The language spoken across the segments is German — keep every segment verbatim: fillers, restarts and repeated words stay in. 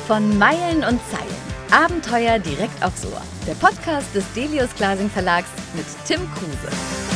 Von Meilen und Zeilen. Abenteuer direkt aufs Ohr. Der Podcast des Delius Glasing Verlags mit Tim Kruse.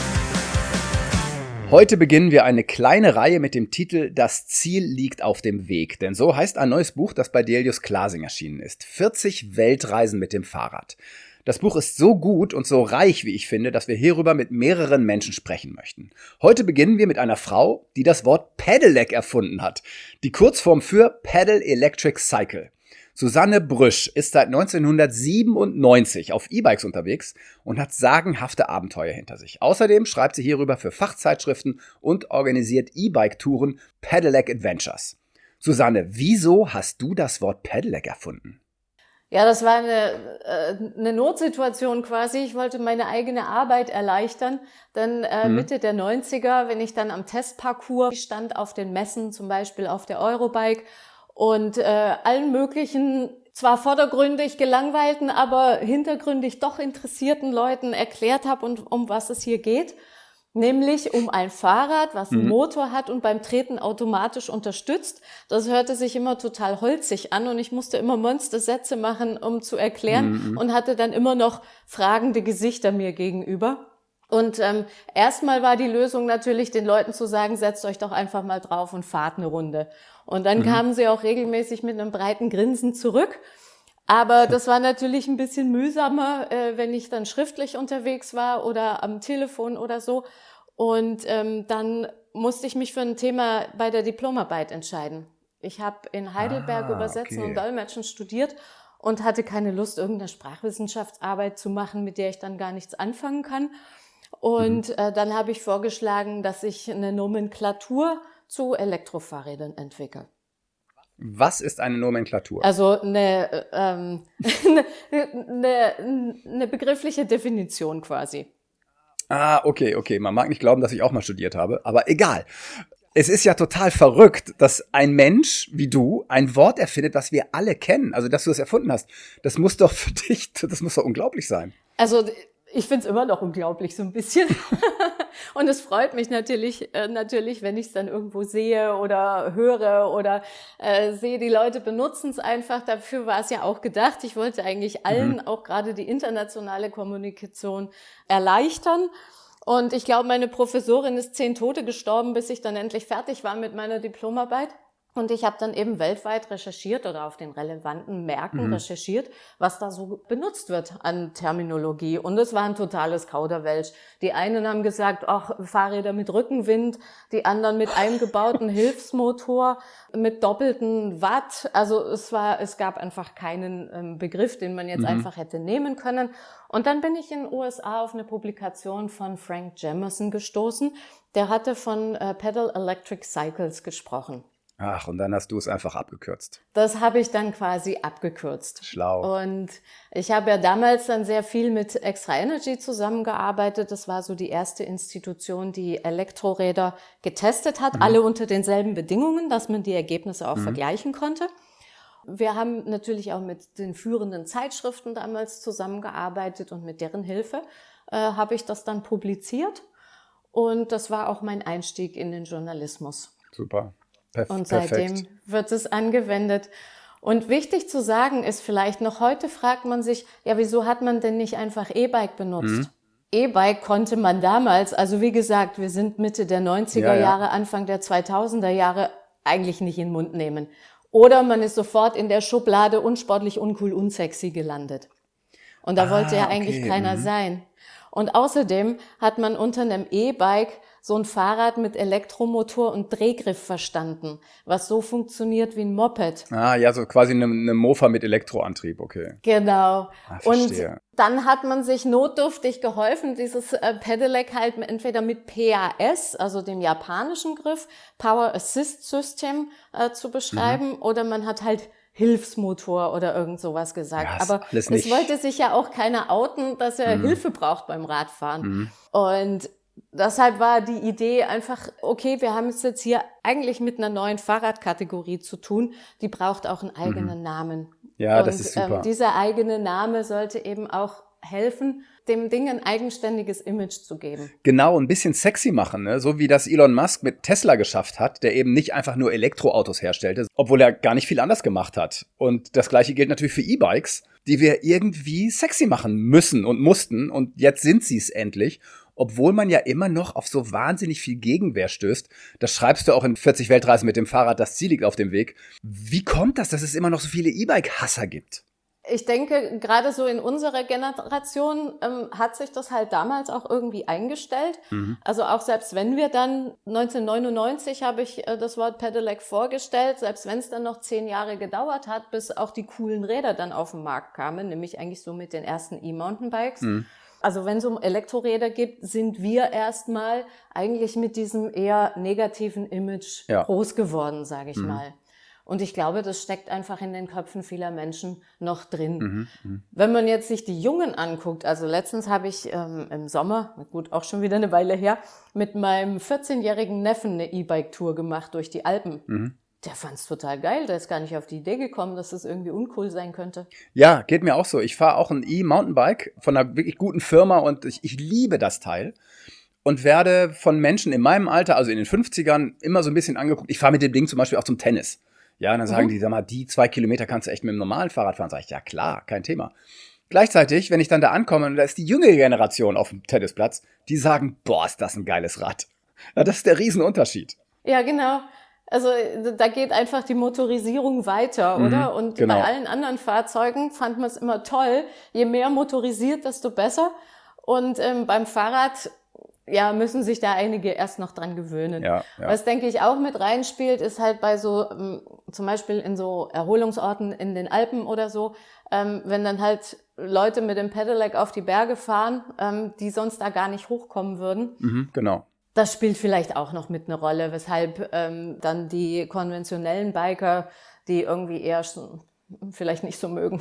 Heute beginnen wir eine kleine Reihe mit dem Titel Das Ziel liegt auf dem Weg. Denn so heißt ein neues Buch, das bei Delius Glasing erschienen ist. vierzig Weltreisen mit dem Fahrrad. Das Buch ist so gut und so reich, wie ich finde, dass wir hierüber mit mehreren Menschen sprechen möchten. Heute beginnen wir mit einer Frau, die das Wort Pedelec erfunden hat. Die Kurzform für Pedal Electric Cycle. Susanne Brüsch ist seit neunzehnhundertsiebenundneunzig auf E-Bikes unterwegs und hat sagenhafte Abenteuer hinter sich. Außerdem schreibt sie hierüber für Fachzeitschriften und organisiert E-Bike-Touren Pedelec Adventures. Susanne, wieso hast du das Wort Pedelec erfunden? Ja, das war eine, äh, eine Notsituation quasi. Ich wollte meine eigene Arbeit erleichtern. Denn äh, mhm. Mitte der neunziger, wenn ich dann am Testparcours stand, auf den Messen, zum Beispiel auf der Eurobike, und äh, allen möglichen, zwar vordergründig gelangweilten, aber hintergründig doch interessierten Leuten erklärt habe, und um was es hier geht. Nämlich um ein Fahrrad, was einen mhm. Motor hat und beim Treten automatisch unterstützt. Das hörte sich immer total holzig an und ich musste immer Monstersätze machen, um zu erklären, mhm. und hatte dann immer noch fragende Gesichter mir gegenüber. Und ähm, erstmal war die Lösung natürlich, den Leuten zu sagen, setzt euch doch einfach mal drauf und fahrt eine Runde. Und dann mhm. kamen sie auch regelmäßig mit einem breiten Grinsen zurück. Aber das war natürlich ein bisschen mühsamer, äh, wenn ich dann schriftlich unterwegs war oder am Telefon oder so. Und ähm, dann musste ich mich für ein Thema bei der Diplomarbeit entscheiden. Ich habe in Heidelberg ah, Übersetzen okay. und Dolmetschen studiert und hatte keine Lust, irgendeine Sprachwissenschaftsarbeit zu machen, mit der ich dann gar nichts anfangen kann. Und mhm. äh, dann habe ich vorgeschlagen, dass ich eine Nomenklatur zu Elektrofahrrädern entwickle. Was ist eine Nomenklatur? Also eine, ähm, eine, eine begriffliche Definition quasi. Ah, okay, okay. Man mag nicht glauben, dass ich auch mal studiert habe, aber egal. Es ist ja total verrückt, dass ein Mensch wie du ein Wort erfindet, das wir alle kennen. Also, dass du das erfunden hast. Das muss doch für dich, das muss doch unglaublich sein. Also, ich find's immer noch unglaublich, so ein bisschen. Und es freut mich natürlich, äh, natürlich, wenn ich es dann irgendwo sehe oder höre oder äh, sehe, die Leute benutzen es einfach. Dafür war es ja auch gedacht. Ich wollte eigentlich allen, mhm. auch gerade die internationale Kommunikation, erleichtern. Und ich glaube, meine Professorin ist zehn Tote gestorben, bis ich dann endlich fertig war mit meiner Diplomarbeit. Und ich habe dann eben weltweit recherchiert oder auf den relevanten Märkten mhm. recherchiert, was da so benutzt wird an Terminologie. Und es war ein totales Kauderwelsch. Die einen haben gesagt, ach, Fahrräder mit Rückenwind, die anderen mit eingebauten Hilfsmotor, mit doppelten Watt. Also es war, es gab einfach keinen ähm, Begriff, den man jetzt mhm. einfach hätte nehmen können. Und dann bin ich in den U S A auf eine Publikation von Frank Jamerson gestoßen. Der hatte von äh, Pedal Electric Cycles gesprochen. Ach, und dann hast du es einfach abgekürzt. Das habe ich dann quasi abgekürzt. Schlau. Und ich habe ja damals dann sehr viel mit Extra Energy zusammengearbeitet. Das war so die erste Institution, die Elektroräder getestet hat. Mhm. Alle unter denselben Bedingungen, dass man die Ergebnisse auch mhm. vergleichen konnte. Wir haben natürlich auch mit den führenden Zeitschriften damals zusammengearbeitet und mit deren Hilfe äh, habe ich das dann publiziert. Und das war auch mein Einstieg in den Journalismus. Super. Perf- und seitdem perfekt. Wird es angewendet. Und wichtig zu sagen ist vielleicht, noch heute fragt man sich, ja, wieso hat man denn nicht einfach E-Bike benutzt? Mhm. E-Bike konnte man damals, also wie gesagt, wir sind Mitte der neunziger ja, ja. Jahre, Anfang der zweitausender Jahre, eigentlich nicht in den Mund nehmen. Oder man ist sofort in der Schublade unsportlich, uncool, unsexy gelandet. Und da ah, wollte ja eigentlich okay. keiner mhm. sein. Und außerdem hat man unter einem E-Bike so ein Fahrrad mit Elektromotor und Drehgriff verstanden, was so funktioniert wie ein Moped. Ah, ja, so quasi eine, eine Mofa mit Elektroantrieb, okay. Genau. Ah, und dann hat man sich notdürftig geholfen, dieses äh, Pedelec halt entweder mit P A S, also dem japanischen Griff, Power Assist System, äh, zu beschreiben, mhm. oder man hat halt Hilfsmotor oder irgend sowas gesagt. Ja, aber es wollte sich ja auch keiner outen, dass er mhm. Hilfe braucht beim Radfahren. Mhm. Und deshalb war die Idee einfach, okay, wir haben es jetzt hier eigentlich mit einer neuen Fahrradkategorie zu tun, die braucht auch einen eigenen mhm. Namen. Ja, und, das ist super. Ähm, dieser eigene Name sollte eben auch helfen, dem Ding ein eigenständiges Image zu geben. Genau, ein bisschen sexy machen, ne? So wie das Elon Musk mit Tesla geschafft hat, der eben nicht einfach nur Elektroautos herstellte, obwohl er gar nicht viel anders gemacht hat. Und das Gleiche gilt natürlich für E-Bikes, die wir irgendwie sexy machen müssen und mussten. Und jetzt sind sie es endlich. Obwohl man ja immer noch auf so wahnsinnig viel Gegenwehr stößt. Das schreibst du auch in vierzig Weltreisen mit dem Fahrrad, das Ziel liegt auf dem Weg. Wie kommt das, dass es immer noch so viele E-Bike-Hasser gibt? Ich denke, gerade so in unserer Generation ähm, hat sich das halt damals auch irgendwie eingestellt. Mhm. Also auch selbst wenn wir dann, neunzehnhundertneunundneunzig habe ich äh, das Wort Pedelec vorgestellt, selbst wenn es dann noch zehn Jahre gedauert hat, bis auch die coolen Räder dann auf den Markt kamen, nämlich eigentlich so mit den ersten E-Mountainbikes. Mhm. Also wenn es um Elektroräder geht, sind wir erstmal eigentlich mit diesem eher negativen Image ja. groß geworden, sage ich mhm. mal. Und ich glaube, das steckt einfach in den Köpfen vieler Menschen noch drin. Mhm, mh. Wenn man jetzt sich die Jungen anguckt, also letztens habe ich ähm, im Sommer, gut, auch schon wieder eine Weile her, mit meinem vierzehnjährigen Neffen eine E-Bike-Tour gemacht durch die Alpen. Mhm. Der fand's total geil, der ist gar nicht auf die Idee gekommen, dass das irgendwie uncool sein könnte. Ja, geht mir auch so. Ich fahre auch ein E-Mountainbike von einer wirklich guten Firma und ich, ich liebe das Teil. Und werde von Menschen in meinem Alter, also in den fünfzigern, immer so ein bisschen angeguckt. Ich fahre mit dem Ding zum Beispiel auch zum Tennis. Ja, und dann sagen mhm. die, sag mal, die zwei Kilometer kannst du echt mit dem normalen Fahrrad fahren. Sag ich, ja klar, kein Thema. Gleichzeitig, wenn ich dann da ankomme und da ist die jüngere Generation auf dem Tennisplatz, die sagen, boah, ist das ein geiles Rad. Ja, das ist der Riesenunterschied. Ja, genau. Also da geht einfach die Motorisierung weiter, mhm, oder? Und genau. Bei allen anderen Fahrzeugen fand man es immer toll. Je mehr motorisiert, desto besser. Und ähm, beim Fahrrad ja, müssen sich da einige erst noch dran gewöhnen. Ja, ja. Was, denke ich, auch mit reinspielt, ist halt bei so, ähm, zum Beispiel in so Erholungsorten in den Alpen oder so, ähm, wenn dann halt Leute mit dem Pedelec auf die Berge fahren, ähm, die sonst da gar nicht hochkommen würden. Mhm, genau. Das spielt vielleicht auch noch mit eine Rolle, weshalb ähm, dann die konventionellen Biker, die irgendwie eher schon vielleicht nicht so mögen.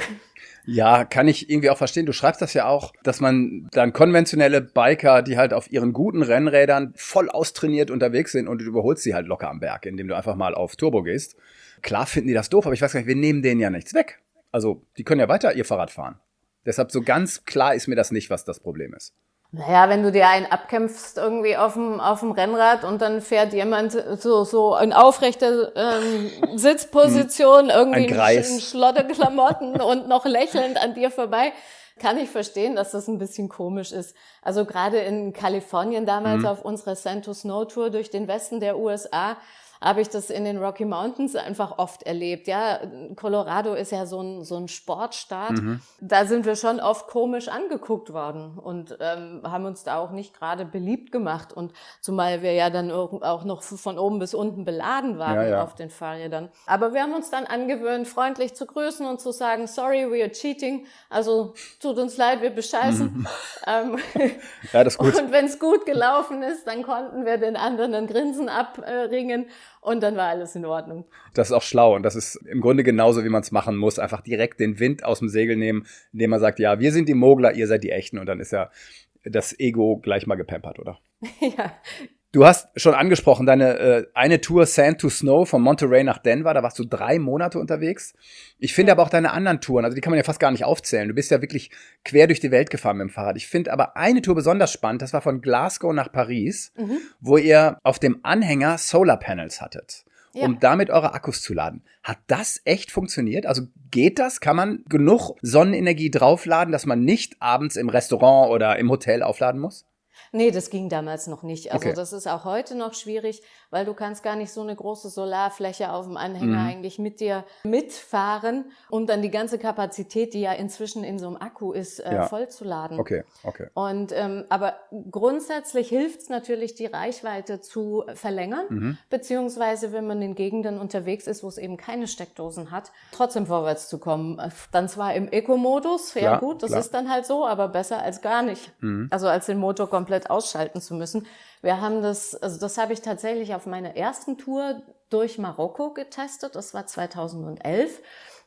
Ja, kann ich irgendwie auch verstehen. Du schreibst das ja auch, dass man dann konventionelle Biker, die halt auf ihren guten Rennrädern voll austrainiert unterwegs sind und du überholst sie halt locker am Berg, indem du einfach mal auf Turbo gehst. Klar finden die das doof, aber ich weiß gar nicht, wir nehmen denen ja nichts weg. Also die können ja weiter ihr Fahrrad fahren. Deshalb so ganz klar ist mir das nicht, was das Problem ist. Naja, wenn du dir einen abkämpfst irgendwie auf dem, auf dem Rennrad und dann fährt jemand so, so in aufrechter ähm, Sitzposition, irgendwie Ein in Schlotterklamotten und noch lächelnd an dir vorbei, kann ich verstehen, dass das ein bisschen komisch ist. Also gerade in Kalifornien damals mhm. auf unserer Sand to Snow Tour durch den Westen der U S A habe ich das in den Rocky Mountains einfach oft erlebt. Ja, Colorado ist ja so ein, so ein Sportstaat. Mhm. Da sind wir schon oft komisch angeguckt worden und ähm, haben uns da auch nicht gerade beliebt gemacht. Und zumal wir ja dann auch noch von oben bis unten beladen waren ja, ja. auf den Fahrrädern. Aber wir haben uns dann angewöhnt, freundlich zu grüßen und zu sagen, sorry, we are cheating. Also tut uns leid, wir bescheißen. Mhm. Ähm, ja, das ist gut. Und wenn es gut gelaufen ist, dann konnten wir den anderen ein Grinsen abringen. Und dann war alles in Ordnung. Das ist auch schlau und das ist im Grunde genauso, wie man es machen muss. Einfach direkt den Wind aus dem Segel nehmen, indem man sagt, ja, wir sind die Mogler, ihr seid die Echten. Und dann ist ja das Ego gleich mal gepampert, oder? Ja. Du hast schon angesprochen, deine äh, eine Tour Sand to Snow von Monterey nach Denver, da warst du drei Monate unterwegs. Ich finde aber auch deine anderen Touren, also die kann man ja fast gar nicht aufzählen. Du bist ja wirklich quer durch die Welt gefahren mit dem Fahrrad. Ich finde aber eine Tour besonders spannend, das war von Glasgow nach Paris, mhm. wo ihr auf dem Anhänger Solarpanels hattet, ja. um damit eure Akkus zu laden. Hat das echt funktioniert? Also geht das? Kann man genug Sonnenenergie draufladen, dass man nicht abends im Restaurant oder im Hotel aufladen muss? Nee, das ging damals noch nicht. Also okay. das ist auch heute noch schwierig, weil du kannst gar nicht so eine große Solarfläche auf dem Anhänger mhm. eigentlich mit dir mitfahren, um dann die ganze Kapazität, die ja inzwischen in so einem Akku ist, äh, ja. vollzuladen. Okay, okay. Und ähm, aber grundsätzlich hilft es natürlich, die Reichweite zu verlängern, mhm. beziehungsweise wenn man in Gegenden unterwegs ist, wo es eben keine Steckdosen hat, trotzdem vorwärts zu kommen. Dann zwar im Eco-Modus, ja klar, gut, das klar. ist dann halt so, aber besser als gar nicht. Mhm. Also als den Motor komplett ausschalten zu müssen. Wir haben das, also das habe ich tatsächlich auf meiner ersten Tour durch Marokko getestet. Das war zweitausendelf.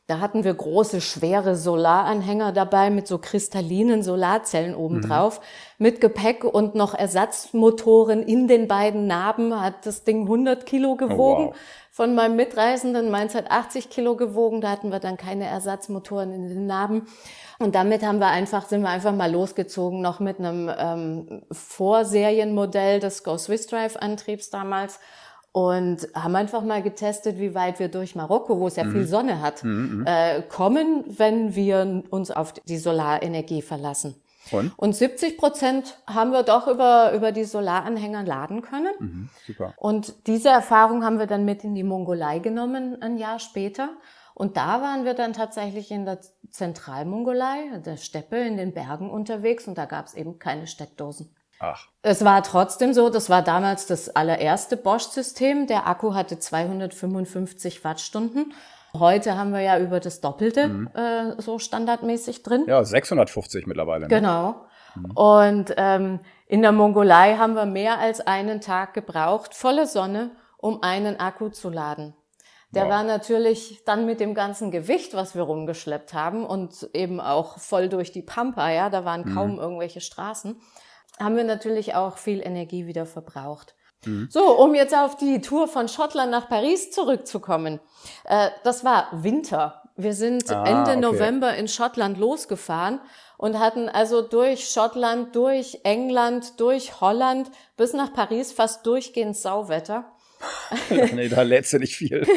Da hatten wir große, schwere Solaranhänger dabei mit so kristallinen Solarzellen obendrauf, mhm. mit Gepäck und noch Ersatzmotoren in den beiden Naben. Hat das Ding hundert Kilo gewogen. Oh, wow. Von meinem Mitreisenden, meins hat achtzig Kilo gewogen. Da hatten wir dann keine Ersatzmotoren in den Naben. Und damit haben wir einfach, sind wir einfach mal losgezogen, noch mit einem ähm, Vorserienmodell des Go Swiss Drive Antriebs damals. Und haben einfach mal getestet, wie weit wir durch Marokko, wo es ja mhm. viel Sonne hat, mhm. äh, kommen, wenn wir uns auf die Solarenergie verlassen. Und, Und siebzig Prozent haben wir doch über, über die Solaranhänger laden können. Mhm, super. Und diese Erfahrung haben wir dann mit in die Mongolei genommen, ein Jahr später. Und da waren wir dann tatsächlich in der Zentralmongolei, der Steppe, in den Bergen unterwegs. Und da gab es eben keine Steckdosen. Ach. Es war trotzdem so, das war damals das allererste Bosch-System. Der Akku hatte zweihundertfünfundfünfzig Wattstunden. Heute haben wir ja über das Doppelte mhm. äh, so standardmäßig drin. Ja, sechshundertfünfzig mittlerweile. Ne? Genau. Mhm. Und ähm, in der Mongolei haben wir mehr als einen Tag gebraucht, volle Sonne, um einen Akku zu laden. Der wow. war natürlich dann mit dem ganzen Gewicht, was wir rumgeschleppt haben und eben auch voll durch die Pampa, ja, da waren kaum mhm. irgendwelche Straßen, haben wir natürlich auch viel Energie wieder verbraucht. Mhm. So, um jetzt auf die Tour von Schottland nach Paris zurückzukommen. Äh, das war Winter. Wir sind ah, Ende okay. November in Schottland losgefahren und hatten also durch Schottland, durch England, durch Holland bis nach Paris fast durchgehend Sauwetter. Nee, da lädst du nicht viel.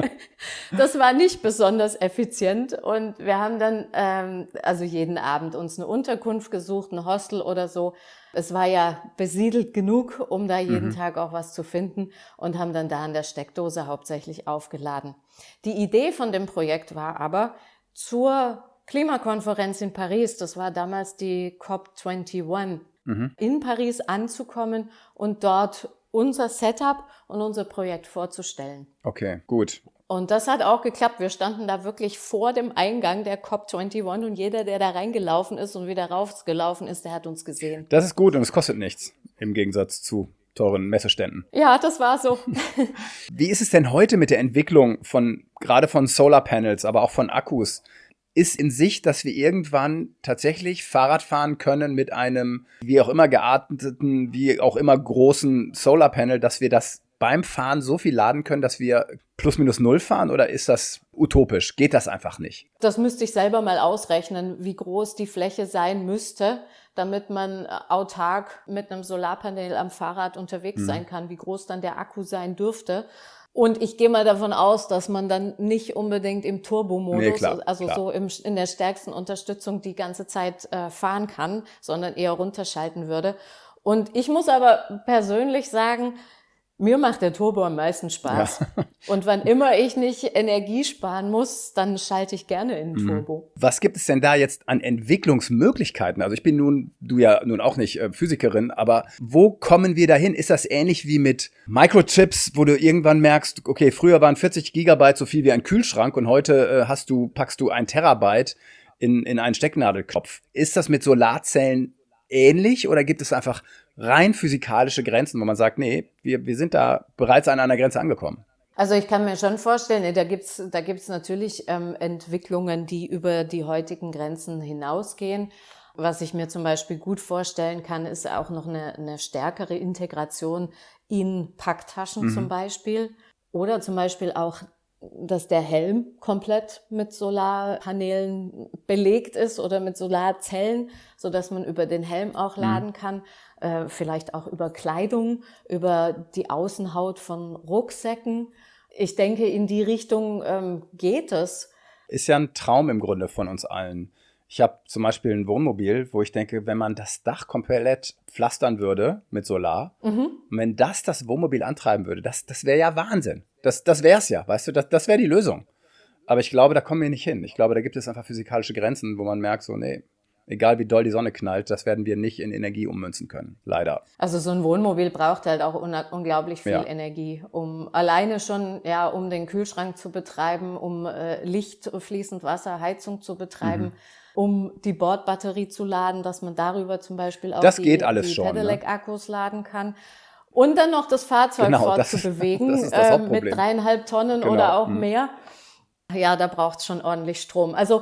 Das war nicht besonders effizient und wir haben dann ähm, also jeden Abend uns eine Unterkunft gesucht, ein Hostel oder so. Es war ja besiedelt genug, um da jeden mhm. Tag auch was zu finden und haben dann da an der Steckdose hauptsächlich aufgeladen. Die Idee von dem Projekt war aber, zur Klimakonferenz in Paris, das war damals die C O P einundzwanzig, mhm. in Paris anzukommen und dort unser Setup und unser Projekt vorzustellen. Okay, gut. Und das hat auch geklappt. Wir standen da wirklich vor dem Eingang der C O P einundzwanzig und jeder, der da reingelaufen ist und wieder rausgelaufen ist, der hat uns gesehen. Das ist gut und es kostet nichts, im Gegensatz zu teuren Messeständen. Ja, das war so. Wie ist es denn heute mit der Entwicklung von, gerade von Solarpanels, aber auch von Akkus? Ist in Sicht, dass wir irgendwann tatsächlich Fahrrad fahren können mit einem, wie auch immer gearteten, wie auch immer großen Solarpanel, dass wir das beim Fahren so viel laden können, dass wir plus minus null fahren, oder ist das utopisch? Geht das einfach nicht? Das müsste ich selber mal ausrechnen, wie groß die Fläche sein müsste, damit man autark mit einem Solarpanel am Fahrrad unterwegs mhm. sein kann, wie groß dann der Akku sein dürfte. Und ich gehe mal davon aus, dass man dann nicht unbedingt im Turbomodus, nee, klar, also klar. so im, in der stärksten Unterstützung die ganze Zeit äh, fahren kann, sondern eher runterschalten würde. Und ich muss aber persönlich sagen, mir macht der Turbo am meisten Spaß. Ja. Und wann immer ich nicht Energie sparen muss, dann schalte ich gerne in den Turbo. Was gibt es denn da jetzt an Entwicklungsmöglichkeiten? Also ich bin nun, du ja nun auch nicht äh, Physikerin, aber wo kommen wir dahin? Ist das ähnlich wie mit Microchips, wo du irgendwann merkst, okay, früher waren vierzig Gigabyte so viel wie ein Kühlschrank und heute äh, hast du, packst du ein Terabyte in, in einen Stecknadelkopf. Ist das mit Solarzellen ähnlich oder gibt es einfach rein physikalische Grenzen, wo man sagt, nee, wir, wir sind da bereits an einer Grenze angekommen? Also ich kann mir schon vorstellen, da gibt's da gibt's natürlich ähm, Entwicklungen, die über die heutigen Grenzen hinausgehen. Was ich mir zum Beispiel gut vorstellen kann, ist auch noch eine, eine stärkere Integration in Packtaschen mhm. zum Beispiel. Oder zum Beispiel auch, dass der Helm komplett mit Solarpanelen belegt ist oder mit Solarzellen, so dass man über den Helm auch laden kann. Äh, vielleicht auch über Kleidung, über die Außenhaut von Rucksäcken. Ich denke, in die Richtung ähm, geht es. Ist ja ein Traum im Grunde von uns allen. Ich habe zum Beispiel ein Wohnmobil, wo ich denke, wenn man das Dach komplett pflastern würde mit Solar, mhm. und wenn das das Wohnmobil antreiben würde, das, das wäre ja Wahnsinn. Das, das wäre es ja, weißt du, das, das wäre die Lösung. Aber ich glaube, da kommen wir nicht hin. Ich glaube, da gibt es einfach physikalische Grenzen, wo man merkt, so, nee, egal wie doll die Sonne knallt, das werden wir nicht in Energie ummünzen können, leider. Also so ein Wohnmobil braucht halt auch un- unglaublich viel ja. Energie, um alleine schon, ja, um den Kühlschrank zu betreiben, um äh, Licht, fließend Wasser, Heizung zu betreiben. Mhm. um die Bordbatterie zu laden, dass man darüber zum Beispiel auch das die, geht alles die schon, Pedelec-Akkus ne? laden kann. Und dann noch das Fahrzeug genau, fortzubewegen das ist das äh, mit dreieinhalb Tonnen genau. oder auch mhm. mehr. Ja, da braucht es schon ordentlich Strom. Also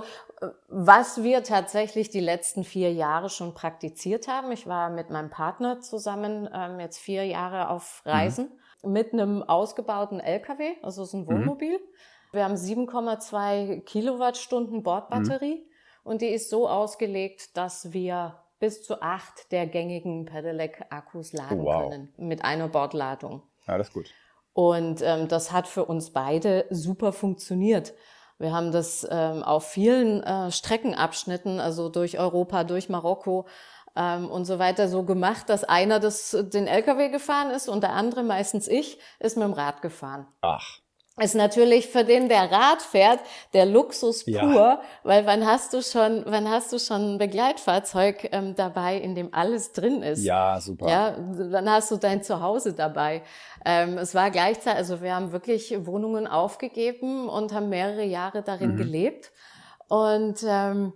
was wir tatsächlich die letzten vier Jahre schon praktiziert haben, ich war mit meinem Partner zusammen ähm, jetzt vier Jahre auf Reisen mhm. mit einem ausgebauten L K W, also es ist ein Wohnmobil. Mhm. Wir haben sieben Komma zwei Kilowattstunden Bordbatterie mhm. und die ist so ausgelegt, dass wir bis zu acht der gängigen Pedelec-Akkus laden oh, wow. können mit einer Bordladung. Ja, das ist gut. Und ähm, das hat für uns beide super funktioniert. Wir haben das ähm, auf vielen äh, Streckenabschnitten, also durch Europa, durch Marokko ähm, und so weiter so gemacht, dass einer das, den L K W gefahren ist und der andere, meistens ich, ist mit dem Rad gefahren. Ach. Ist natürlich für den, der Rad fährt, der Luxus pur, ja. weil wann hast du schon, wann hast du schon ein Begleitfahrzeug ähm, dabei, in dem alles drin ist? Ja, super. Ja, dann hast du dein Zuhause dabei. Ähm, es war gleichzeitig, also wir haben wirklich Wohnungen aufgegeben und haben mehrere Jahre darin mhm. gelebt. Und ähm,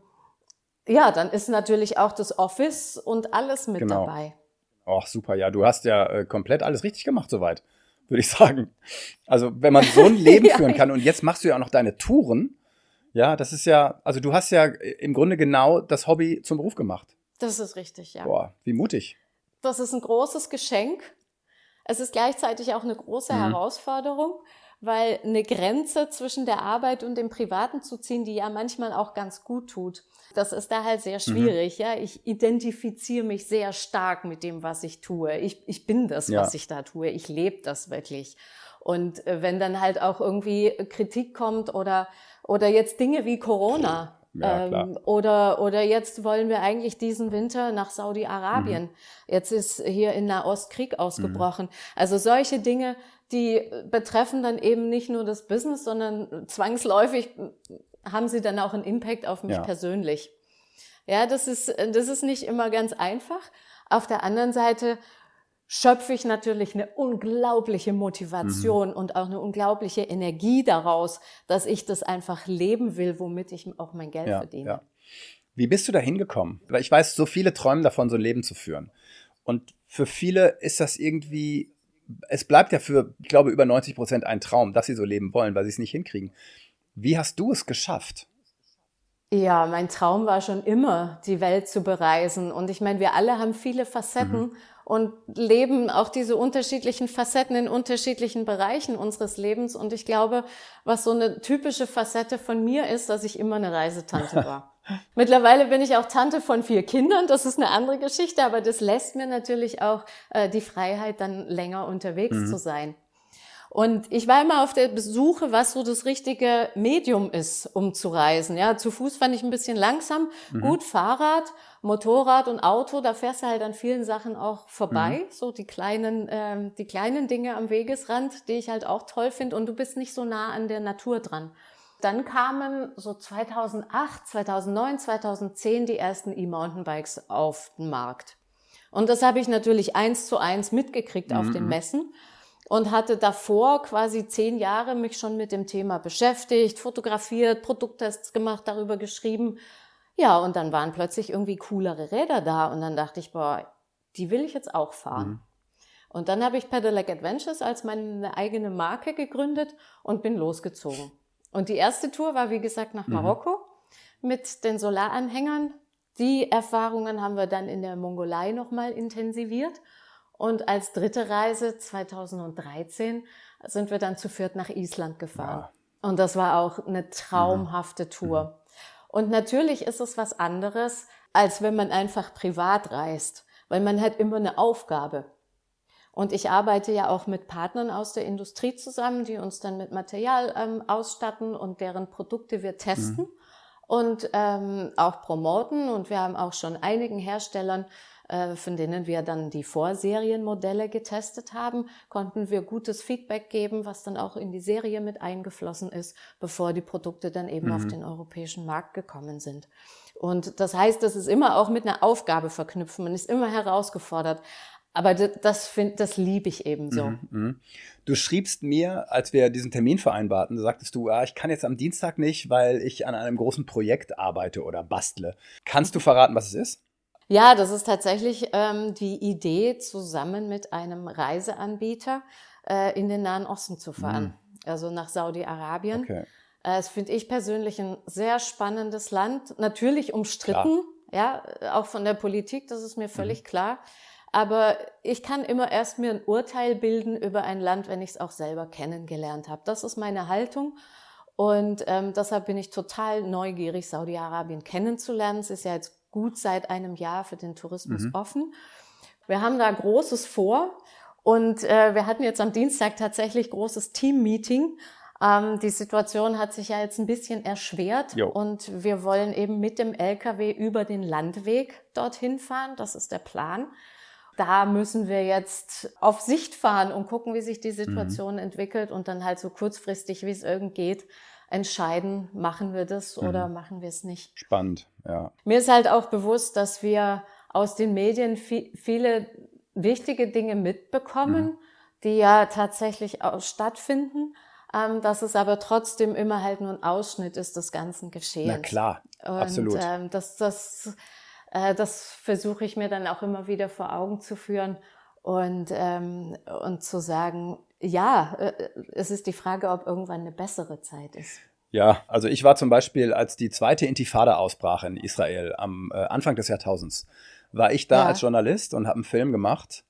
ja, dann ist natürlich auch das Office und alles mit genau. dabei. Ach, super. Ja, du hast ja äh, komplett alles richtig gemacht soweit, würde ich sagen. Also wenn man so ein Leben ja, führen kann und jetzt machst du ja auch noch deine Touren, ja, das ist ja, also du hast ja im Grunde genau das Hobby zum Beruf gemacht. Das ist richtig, ja. Boah, wie mutig. Das ist ein großes Geschenk. Es ist gleichzeitig auch eine große mhm. Herausforderung, weil eine Grenze zwischen der Arbeit und dem Privaten zu ziehen, die ja manchmal auch ganz gut tut. Das ist da halt sehr schwierig, mhm. ja. Ich identifiziere mich sehr stark mit dem, was ich tue. Ich, ich bin das, ja. was ich da tue. Ich lebe das wirklich. Und wenn dann halt auch irgendwie Kritik kommt oder, oder jetzt Dinge wie Corona, ja, ähm, oder, oder jetzt wollen wir eigentlich diesen Winter nach Saudi-Arabien. Mhm. Jetzt ist hier in Nahost Krieg ausgebrochen. Mhm. Also solche Dinge, die betreffen dann eben nicht nur das Business, sondern zwangsläufig haben sie dann auch einen Impact auf mich ja. persönlich. Ja, das ist, das ist nicht immer ganz einfach. Auf der anderen Seite schöpfe ich natürlich eine unglaubliche Motivation mhm. und auch eine unglaubliche Energie daraus, dass ich das einfach leben will, womit ich auch mein Geld ja, verdiene. Ja. Wie bist du da hingekommen? Weil ich weiß, so viele träumen davon, so ein Leben zu führen. Und für viele ist das irgendwie, es bleibt ja für, ich glaube, über neunzig Prozent ein Traum, dass sie so leben wollen, weil sie es nicht hinkriegen. Wie hast du es geschafft? Ja, mein Traum war schon immer, die Welt zu bereisen. Und ich meine, wir alle haben viele Facetten mhm. und leben auch diese unterschiedlichen Facetten in unterschiedlichen Bereichen unseres Lebens. Und ich glaube, was so eine typische Facette von mir ist, dass ich immer eine Reisetante war. Mittlerweile bin ich auch Tante von vier Kindern. Das ist eine andere Geschichte, aber das lässt mir natürlich auch äh, die Freiheit, dann länger unterwegs mhm. zu sein. Und ich war immer auf der Suche, was so das richtige Medium ist, um zu reisen. Ja, zu Fuß fand ich ein bisschen langsam. Mhm. Gut, Fahrrad, Motorrad und Auto, da fährst du halt an vielen Sachen auch vorbei. Mhm. So die kleinen, ähm, die kleinen Dinge am Wegesrand, die ich halt auch toll finde. Und du bist nicht so nah an der Natur dran. Dann kamen so zweitausendacht, zweitausendneun, zweitausendzehn die ersten E-Mountainbikes auf den Markt. Und das habe ich natürlich eins zu eins mitgekriegt mhm. auf den Messen. Und hatte davor quasi zehn Jahre mich schon mit dem Thema beschäftigt, fotografiert, Produkttests gemacht, darüber geschrieben. Ja, und dann waren plötzlich irgendwie coolere Räder da. Und dann dachte ich, boah, die will ich jetzt auch fahren. Mhm. Und dann habe ich Pedelec Adventures als meine eigene Marke gegründet und bin losgezogen. Und die erste Tour war, wie gesagt, nach Marokko mhm. mit den Solaranhängern. Die Erfahrungen haben wir dann in der Mongolei nochmal intensiviert. Und als dritte Reise zweitausenddreizehn sind wir dann zu viert nach Island gefahren. Ja. Und das war auch eine traumhafte mhm. Tour. Mhm. Und natürlich ist es was anderes, als wenn man einfach privat reist, weil man hat immer eine Aufgabe. Und ich arbeite ja auch mit Partnern aus der Industrie zusammen, die uns dann mit Material ähm, ausstatten und deren Produkte wir testen mhm. und ähm, auch promoten. Und wir haben auch schon einigen Herstellern, von denen wir dann die Vorserienmodelle getestet haben, konnten wir gutes Feedback geben, was dann auch in die Serie mit eingeflossen ist, bevor die Produkte dann eben mhm. auf den europäischen Markt gekommen sind. Und das heißt, das ist immer auch mit einer Aufgabe verknüpft, man ist immer herausgefordert. Aber das, das, find, das liebe ich eben so. Mhm, mh. Du schriebst mir, als wir diesen Termin vereinbarten, sagtest du, ah, ich kann jetzt am Dienstag nicht, weil ich an einem großen Projekt arbeite oder bastle. Kannst du verraten, was es ist? Ja, das ist tatsächlich ähm, die Idee, zusammen mit einem Reiseanbieter äh, in den Nahen Osten zu fahren, mhm. also nach Saudi-Arabien. Okay. Das finde ich persönlich ein sehr spannendes Land. Natürlich umstritten, klar. Ja, auch von der Politik, das ist mir völlig mhm. klar. Aber ich kann immer erst mir ein Urteil bilden über ein Land, wenn ich es auch selber kennengelernt habe. Das ist meine Haltung. Und ähm, deshalb bin ich total neugierig, Saudi-Arabien kennenzulernen. Es ist ja jetzt gut seit einem Jahr für den Tourismus mhm. offen. Wir haben da Großes vor. Und äh, wir hatten jetzt am Dienstag tatsächlich großes Team-Meeting. Ähm, die Situation hat sich ja jetzt ein bisschen erschwert jo. Und wir wollen eben mit dem L K W über den Landweg dorthin fahren. Das ist der Plan. Da müssen wir jetzt auf Sicht fahren und gucken, wie sich die Situation mhm. entwickelt und dann halt so kurzfristig, wie es irgend geht, entscheiden, machen wir das mhm. oder machen wir es nicht. Spannend, ja. Mir ist halt auch bewusst, dass wir aus den Medien viel, viele wichtige Dinge mitbekommen, mhm. die ja tatsächlich auch stattfinden. Ähm, dass es aber trotzdem immer halt nur ein Ausschnitt ist des ganzen Geschehens. Na klar, und, absolut. Ähm, das, das, äh, das versuche ich mir dann auch immer wieder vor Augen zu führen und, ähm, und zu sagen, ja, äh, es ist die Frage, ob irgendwann eine bessere Zeit ist. Ja, also ich war zum Beispiel, als die zweite Intifada ausbrach in Israel am äh, Anfang des Jahrtausends, war ich da ja. als Journalist und habe einen Film gemacht.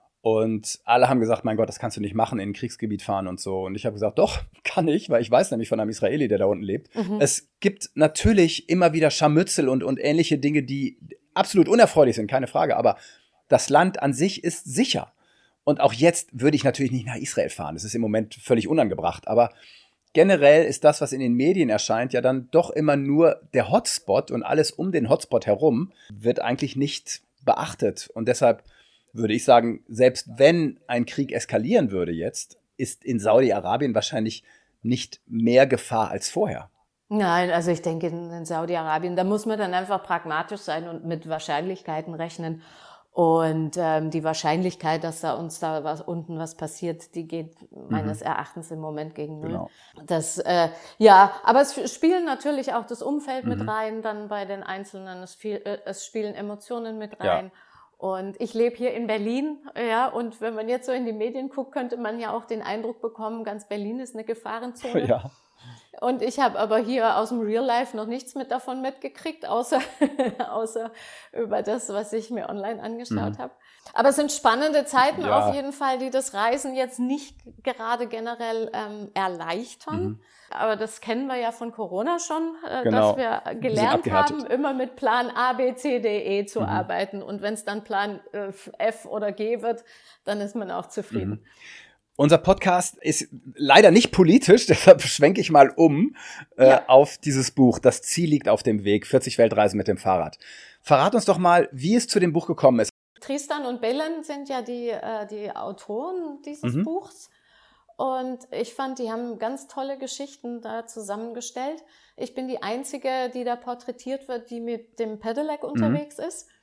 Und alle haben gesagt, mein Gott, das kannst du nicht machen, in ein Kriegsgebiet fahren und so. Und ich habe gesagt, doch, kann ich, weil ich weiß nämlich von einem Israeli, der da unten lebt. Mhm. Es gibt natürlich immer wieder Scharmützel und, und ähnliche Dinge, die absolut unerfreulich sind, keine Frage. Aber das Land an sich ist sicher. Und auch jetzt würde ich natürlich nicht nach Israel fahren. Das ist im Moment völlig unangebracht. Aber generell ist das, was in den Medien erscheint, ja dann doch immer nur der Hotspot. Und alles um den Hotspot herum wird eigentlich nicht beachtet. Und deshalb würde ich sagen, selbst wenn ein Krieg eskalieren würde jetzt, ist in Saudi-Arabien wahrscheinlich nicht mehr Gefahr als vorher. Nein, also ich denke in Saudi-Arabien, da muss man dann einfach pragmatisch sein und mit Wahrscheinlichkeiten rechnen. Und ähm, die Wahrscheinlichkeit, dass da uns da was unten was passiert, die geht meines mhm. Erachtens im Moment gegen null. Genau. Das, äh, ja, aber es spielen natürlich auch das Umfeld mhm. mit rein, dann bei den Einzelnen, es, viel, äh, es spielen Emotionen mit rein. Ja. Und ich lebe hier in Berlin, ja, und wenn man jetzt so in die Medien guckt, könnte man ja auch den Eindruck bekommen, ganz Berlin ist eine Gefahrenzone. Ja. Und ich habe aber hier aus dem Real Life noch nichts mit davon mitgekriegt, außer, außer über das, was ich mir online angeschaut mhm. habe. Aber es sind spannende Zeiten ja. auf jeden Fall, die das Reisen jetzt nicht gerade generell ähm, erleichtern. Mhm. Aber das kennen wir ja von Corona schon, äh, genau. dass wir gelernt haben, immer mit Plan A, B, C, D, E zu mhm. arbeiten. Und wenn es dann Plan äh, F oder G wird, dann ist man auch zufrieden. Mhm. Unser Podcast ist leider nicht politisch, deshalb schwenke ich mal um äh, ja. auf dieses Buch. Das Ziel liegt auf dem Weg, vierzig Weltreisen mit dem Fahrrad. Verrat uns doch mal, wie es zu dem Buch gekommen ist. Tristan und Belen sind ja die, äh, die Autoren dieses mhm. Buchs. Und ich fand, die haben ganz tolle Geschichten da zusammengestellt. Ich bin die Einzige, die da porträtiert wird, die mit dem Pedelec unterwegs mhm. ist.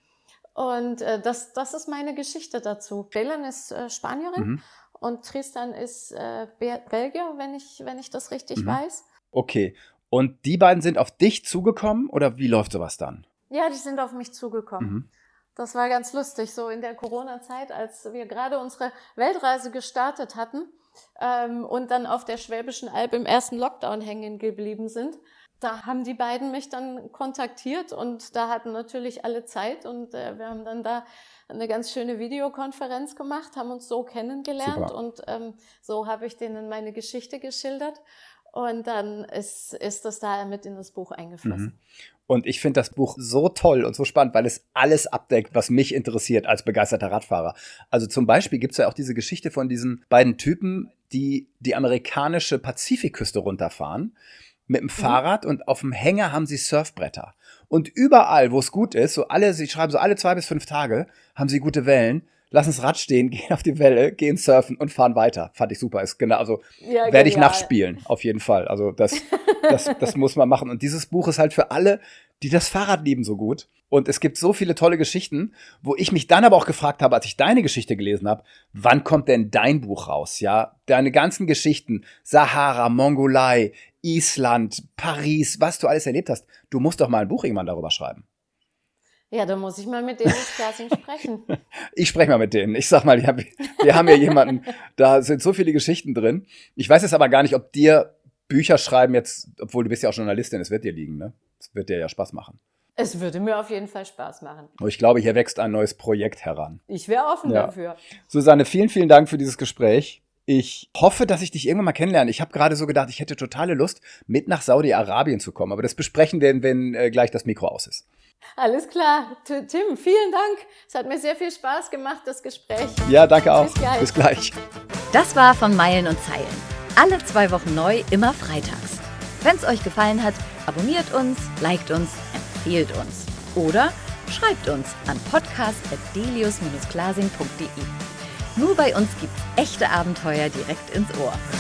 Und äh, das, das ist meine Geschichte dazu. Belen ist äh, Spanierin. Mhm. Und Tristan ist äh, Belgier, wenn ich, wenn ich das richtig mhm. weiß. Okay. Und die beiden sind auf dich zugekommen oder wie läuft sowas dann? Ja, die sind auf mich zugekommen. Mhm. Das war ganz lustig, so in der Corona-Zeit, als wir gerade unsere Weltreise gestartet hatten ähm, und dann auf der Schwäbischen Alb im ersten Lockdown hängen geblieben sind. Da haben die beiden mich dann kontaktiert und da hatten natürlich alle Zeit und äh, wir haben dann da eine ganz schöne Videokonferenz gemacht, haben uns so kennengelernt. Super. Und ähm, so habe ich denen meine Geschichte geschildert und dann ist, ist das da mit in das Buch eingeflossen. Mhm. Und ich finde das Buch so toll und so spannend, weil es alles abdeckt, was mich interessiert als begeisterter Radfahrer. Also zum Beispiel gibt es ja auch diese Geschichte von diesen beiden Typen, die die amerikanische Pazifikküste runterfahren mit dem Fahrrad mhm. und auf dem Hänger haben sie Surfbretter. Und überall, wo es gut ist, so alle, sie schreiben so alle zwei bis fünf Tage, haben sie gute Wellen, lassen das Rad stehen, gehen auf die Welle, gehen surfen und fahren weiter. Fand ich super. Ist genau, also ja, werde ich nachspielen, auf jeden Fall. Also das, das, das muss man machen. Und dieses Buch ist halt für alle, die das Fahrrad lieben, so gut. Und es gibt so viele tolle Geschichten, wo ich mich dann aber auch gefragt habe, als ich deine Geschichte gelesen habe, wann kommt denn dein Buch raus? Ja, deine ganzen Geschichten, Sahara, Mongolei, Island, Paris, was du alles erlebt hast. Du musst doch mal ein Buch irgendwann darüber schreiben. Ja, da muss ich mal mit denen sprechen. Ich spreche mal mit denen. Ich sag mal, ja, wir haben ja jemanden, da sind so viele Geschichten drin. Ich weiß jetzt aber gar nicht, ob dir Bücher schreiben jetzt, obwohl du bist ja auch Journalistin, es wird dir liegen, ne? Es wird dir ja Spaß machen. Es würde mir auf jeden Fall Spaß machen. Und ich glaube, hier wächst ein neues Projekt heran. Ich wäre offen ja. dafür. Susanne, vielen, vielen Dank für dieses Gespräch. Ich hoffe, dass ich dich irgendwann mal kennenlerne. Ich habe gerade so gedacht, ich hätte totale Lust, mit nach Saudi-Arabien zu kommen. Aber das besprechen wir, wenn äh, gleich das Mikro aus ist. Alles klar. Tim, vielen Dank. Es hat mir sehr viel Spaß gemacht, das Gespräch. Ja, danke auch. Bis gleich. Bis gleich. Das war von Meilen und Zeilen. Alle zwei Wochen neu, immer freitags. Wenn es euch gefallen hat, abonniert uns, liked uns, empfehlt uns. Oder schreibt uns an podcast at delius Bindestrich glasing punkt de. Nur bei uns gibt's echte Abenteuer direkt ins Ohr.